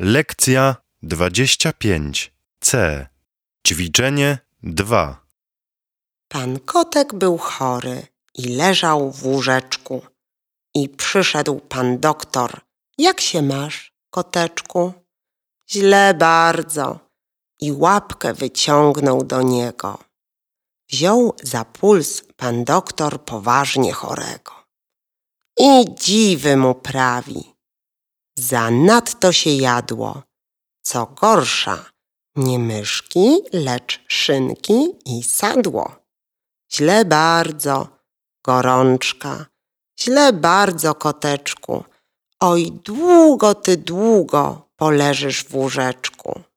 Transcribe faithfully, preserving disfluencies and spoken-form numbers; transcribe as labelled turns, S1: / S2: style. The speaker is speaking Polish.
S1: Lekcja dwadzieścia pięć C. Ćwiczenie dwa.
S2: Pan Kotek był chory i leżał w łóżeczku. I przyszedł pan doktor. Jak się masz, koteczku? Źle bardzo. I łapkę wyciągnął do niego. Wziął za puls pan doktor poważnie chorego. I dziwy mu prawi. Zanadto się jadło. Co gorsza, nie myszki, lecz szynki i sadło. Źle bardzo, gorączka. Źle bardzo, koteczku. Oj, długo ty długo poleżysz w łóżeczku.